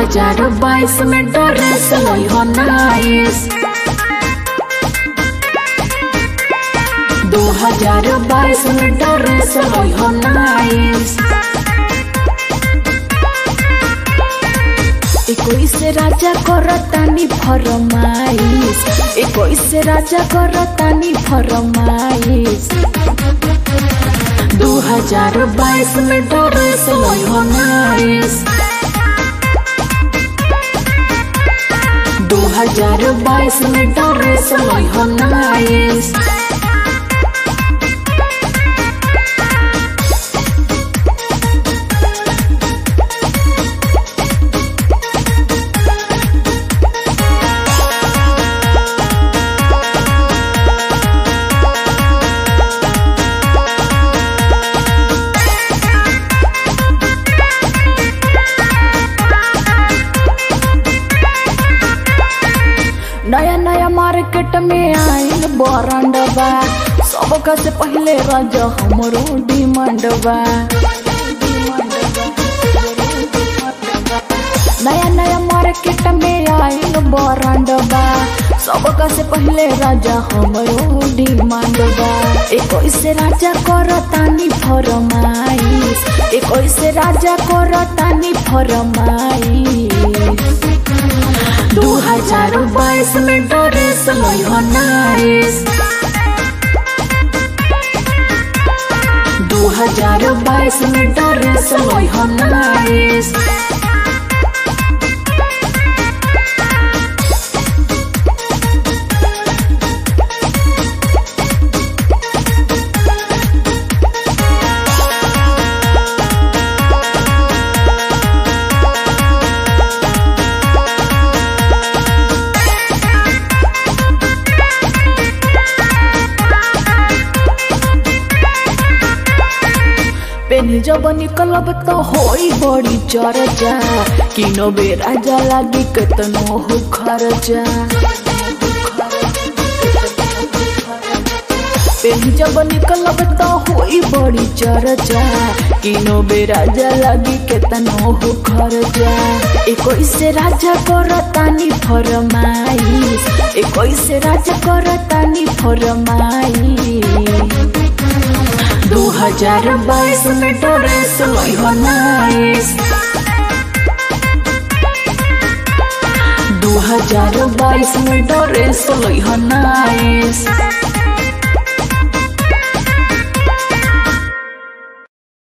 2022 में ड्रेस लई हो नाइस। 2022 में ड्रेस लई हो नाइस। 21 राजा करतानी फरमाइश। 21 राजा करतानी फरमाइश। 2022 में ड्रेस लई हो नाइस। 2022 में ड्रेस लई हो नाइस। नया नया मार्केट में आइल बरंडबा। सबका से पहले राजा हमरो डिमांड बा। नया नया मार्केट में आइल बरंडबा। सबका से पहले राजा हमरो डिमांड बा। 21 राजा करतानी फरमाइश। 21 राजा करतानी फरमाइश। 2022 में ड्रेस लई हो नाइस। 2022 में ड्रेस लई हो नाइस। पेनी जब निकलब तो होई बड़ी चर्चा। किनो बे राजा लागी केतनो हो खर्चा। पेनी जब निकलब तो होई बड़ी चर्चा। किनो बे राजा लागी केतनो हो खर्चा। 21 राजा करतानी फरमाइश। 21 राजा करतानी फरमाइश। 2022 में ड्रेस लई हो नाइस। 2022 में ड्रेस लई हो नाइस।